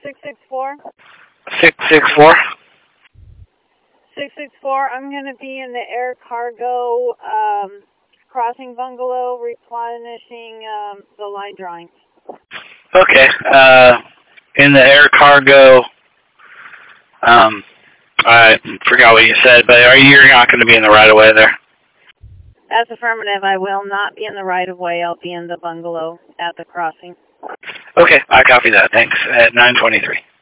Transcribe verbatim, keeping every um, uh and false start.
six six four. six six four? six six four, I'm going to be in the air cargo um, crossing bungalow replenishing um, the line drawings. Okay. Uh, in the air cargo, um, I forgot what you said, but are you, you're not going to be in the right-of-way there? That's affirmative. I will not be in the right-of-way. I'll be in the bungalow at the crossing. Okay, I copy that. Thanks. At nine twenty-three.